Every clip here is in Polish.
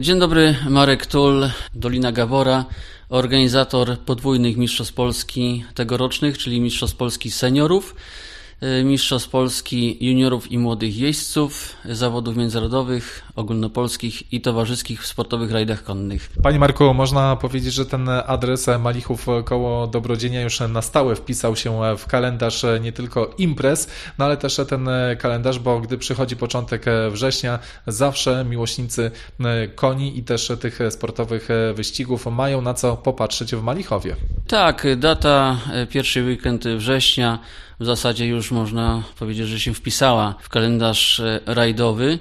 Dzień dobry, Marek Tull, Dolina Gawora, organizator podwójnych Mistrzostw Polski tegorocznych, czyli Mistrzostw Polski seniorów, Mistrzostw Polski juniorów i młodych jeźdźców, zawodów międzynarodowych, ogólnopolskich i towarzyskich w sportowych rajdach konnych. Panie Marku, można powiedzieć, że ten adres Malichów koło Dobrodzienia już na stałe wpisał się w kalendarz nie tylko imprez, no ale też ten kalendarz, bo gdy przychodzi początek września, zawsze miłośnicy koni i też tych sportowych wyścigów mają na co popatrzeć w Malichowie. Tak, data pierwszy weekend września w zasadzie już można powiedzieć, że się wpisała w kalendarz rajdowy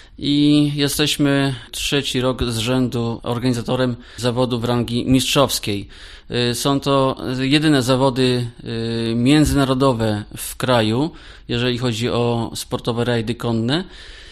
i jesteśmy trzeci rok z rzędu organizatorem zawodów rangi mistrzowskiej. Są to jedyne zawody międzynarodowe w kraju, jeżeli chodzi o sportowe rajdy konne.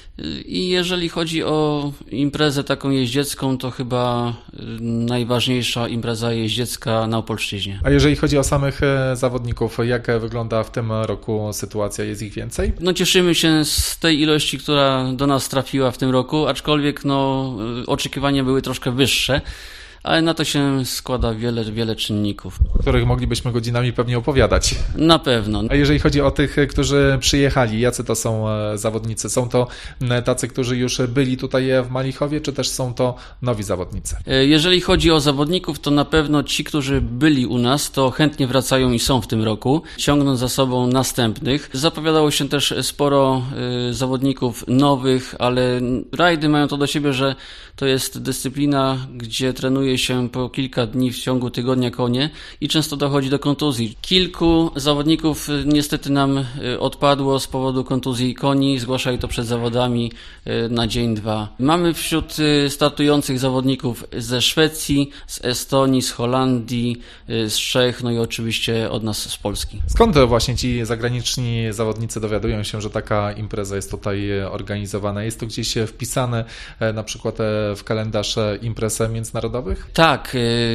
I jeżeli chodzi o imprezę taką jeździecką, to chyba najważniejsza impreza jeździecka na Opolszczyźnie. A jeżeli chodzi o samych zawodników, jak wygląda w tym roku sytuacja? Jest ich więcej? Cieszymy się z tej ilości, która do nas trafiła w tym roku, aczkolwiek oczekiwania były troszkę wyższe. Ale na to się składa wiele czynników. O których moglibyśmy godzinami pewnie opowiadać. Na pewno. A jeżeli chodzi o tych, którzy przyjechali, jacy to są zawodnicy? Są to tacy, którzy już byli tutaj w Malichowie, czy też są to nowi zawodnicy? Jeżeli chodzi o zawodników, to na pewno ci, którzy byli u nas, to chętnie wracają i są w tym roku, ciągnąc za sobą następnych. Zapowiadało się też sporo zawodników nowych, ale rajdy mają to do siebie, że to jest dyscyplina, gdzie trenuje się po kilka dni w ciągu tygodnia konie i często dochodzi do kontuzji. Kilku zawodników niestety nam odpadło z powodu kontuzji koni, zgłaszali to przed zawodami na dzień, dwa. Mamy wśród startujących zawodników ze Szwecji, z Estonii, z Holandii, z Czech, no i oczywiście od nas z Polski. Skąd właśnie ci zagraniczni zawodnicy dowiadują się, że taka impreza jest tutaj organizowana? Jest to gdzieś wpisane na przykład w kalendarz imprez międzynarodowych? Tak,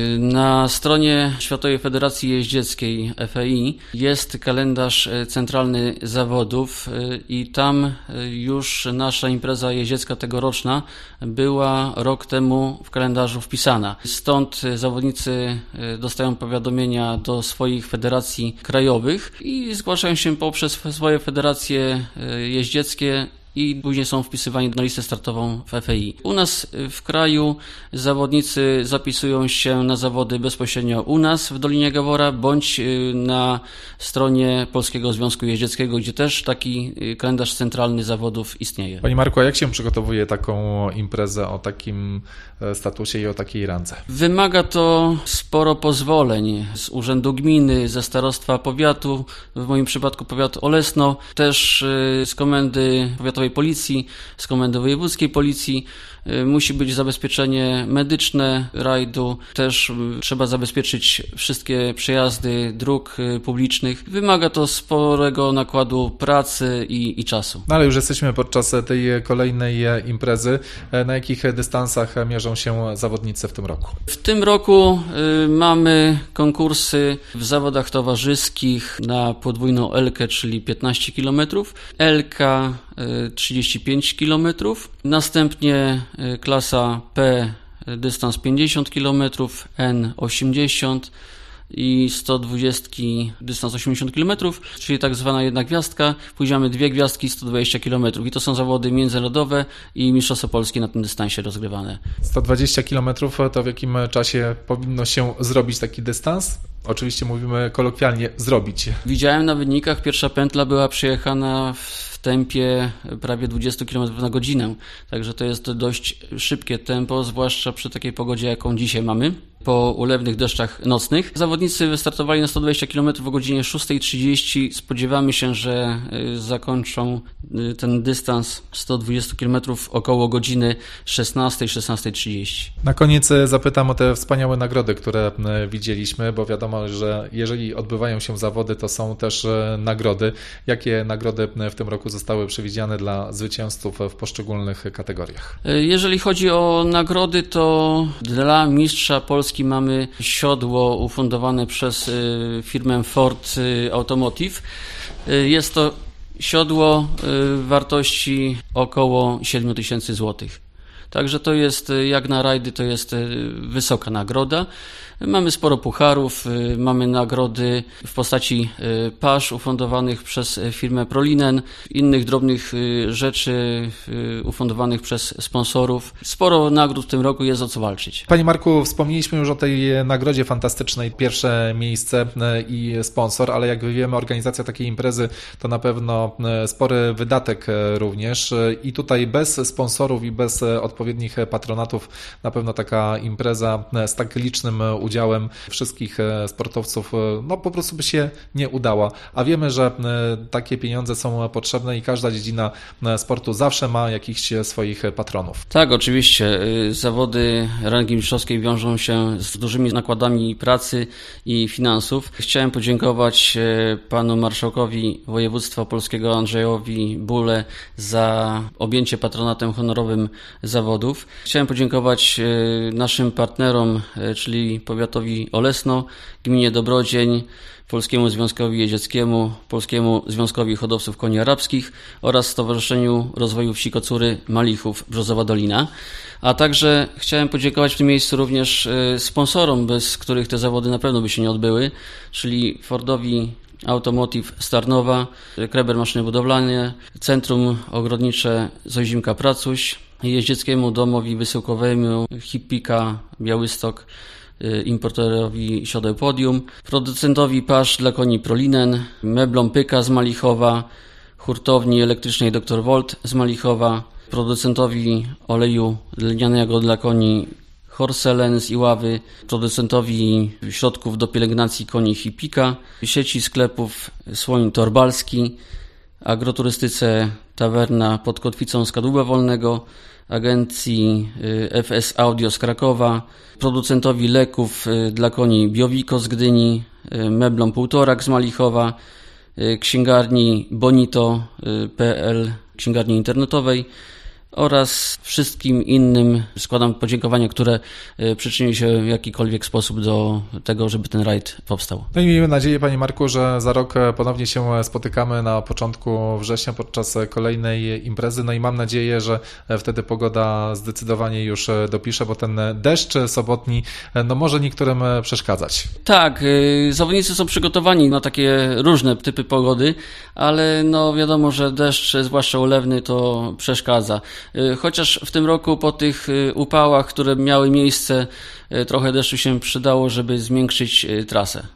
na stronie Światowej Federacji Jeździeckiej FEI jest kalendarz centralny zawodów i tam już nasza impreza jeździecka tegoroczna była rok temu w kalendarzu wpisana. Stąd zawodnicy dostają powiadomienia do swoich federacji krajowych i zgłaszają się poprzez swoje federacje jeździeckie i później są wpisywani na listę startową w FEI. U nas w kraju zawodnicy zapisują się na zawody bezpośrednio u nas w Dolinie Gawora, bądź na stronie Polskiego Związku Jeździeckiego, gdzie też taki kalendarz centralny zawodów istnieje. Panie Marku, a jak się przygotowuje taką imprezę o takim statusie i o takiej randze? Wymaga to sporo pozwoleń z Urzędu Gminy, ze Starostwa Powiatu, w moim przypadku powiat Olesno, też z Komendy Powiatowej Policji, z Komendy Wojewódzkiej Policji. Musi być zabezpieczenie medyczne rajdu, też trzeba zabezpieczyć wszystkie przejazdy dróg publicznych. Wymaga to sporego nakładu pracy i czasu. No ale już jesteśmy podczas tej kolejnej imprezy. Na jakich dystansach mierzą się zawodnicy w tym roku? W tym roku mamy konkursy w zawodach towarzyskich na podwójną Elkę, czyli 15 km, Elka 35 km, następnie klasa P dystans 50 km, N 80 i 120 dystans 80 km, czyli tak zwana jedna gwiazdka. Później mamy dwie gwiazdki 120 km i to są zawody międzynarodowe i Mistrzostwo Polski na tym dystansie rozgrywane. 120 km to w jakim czasie powinno się zrobić taki dystans? Oczywiście mówimy kolokwialnie zrobić. Widziałem na wynikach, pierwsza pętla była przejechana w tempie prawie 20 km na godzinę, także to jest dość szybkie tempo, zwłaszcza przy takiej pogodzie, jaką dzisiaj mamy, po ulewnych deszczach nocnych. Zawodnicy wystartowali na 120 km o godzinie 6:30. Spodziewamy się, że zakończą ten dystans 120 km około godziny 16:30. Na koniec zapytam o te wspaniałe nagrody, które widzieliśmy, bo wiadomo, że jeżeli odbywają się zawody, to są też nagrody. Jakie nagrody w tym roku zostały przewidziane dla zwycięzców w poszczególnych kategoriach? Jeżeli chodzi o nagrody, to dla mistrza Polski mamy siodło ufundowane przez firmę Ford Automotive. Jest to siodło wartości około 7 000 złotych. Także to jest, jak na rajdy, to jest wysoka nagroda. Mamy sporo pucharów, mamy nagrody w postaci pasz ufundowanych przez firmę Prolinen, innych drobnych rzeczy ufundowanych przez sponsorów. Sporo nagród w tym roku jest o co walczyć. Panie Marku, wspomnieliśmy już o tej nagrodzie fantastycznej, pierwsze miejsce i sponsor, ale jak wiemy, organizacja takiej imprezy to na pewno spory wydatek również i tutaj bez sponsorów i bez odpowiednich patronatów na pewno taka impreza z tak licznym udziałem wszystkich sportowców no po prostu by się nie udała, a wiemy, że takie pieniądze są potrzebne i każda dziedzina sportu zawsze ma jakichś swoich patronów. Tak, oczywiście. Zawody rangi mistrzowskiej wiążą się z dużymi nakładami pracy i finansów. Chciałem podziękować panu marszałkowi województwa opolskiego Andrzejowi Bule za objęcie patronatem honorowym zawodów. Chciałem podziękować naszym partnerom, czyli powiatowi Olesno, gminie Dobrodzień, Polskiemu Związkowi Jeździeckiemu, Polskiemu Związkowi Hodowców Koni Arabskich oraz Stowarzyszeniu Rozwoju Wsi Kocury Malichów Brzozowa Dolina. A także chciałem podziękować w tym miejscu również sponsorom, bez których te zawody na pewno by się nie odbyły, czyli Fordowi Automotive z Tarnowa, Kreber Maszyny Budowlane, Centrum Ogrodnicze Zojzimka-Pracuś, Jeździeckiemu Domowi Wysyłkowemu Hippika Białystok, importorowi Siodeł Podium, producentowi pasz dla koni Prolinen, meblom Pyka z Malichowa, hurtowni elektrycznej Dr. Volt z Malichowa, producentowi oleju lnianego dla koni Horselen z Iławy, producentowi środków do pielęgnacji koni Hippika, sieci sklepów Słoń Torbalski, agroturystyce Tawerna pod Kotwicą z Kadłuba Wolnego, agencji FS Audio z Krakowa, producentowi leków dla koni Biowiko z Gdyni, meblom Półtorak z Malichowa, księgarni Bonito.pl, księgarni internetowej oraz wszystkim innym składam podziękowania, które przyczyniły się w jakikolwiek sposób do tego, żeby ten rajd powstał. No i miejmy nadzieję, panie Marku, że za rok ponownie się spotykamy na początku września podczas kolejnej imprezy. No i mam nadzieję, że wtedy pogoda zdecydowanie już dopisze, bo ten deszcz sobotni no może niektórym przeszkadzać. Tak, zawodnicy są przygotowani na takie różne typy pogody, ale no wiadomo, że deszcz, zwłaszcza ulewny, to przeszkadza. Chociaż w tym roku po tych upałach, które miały miejsce, trochę deszczu się przydało, żeby zmiękczyć trasę.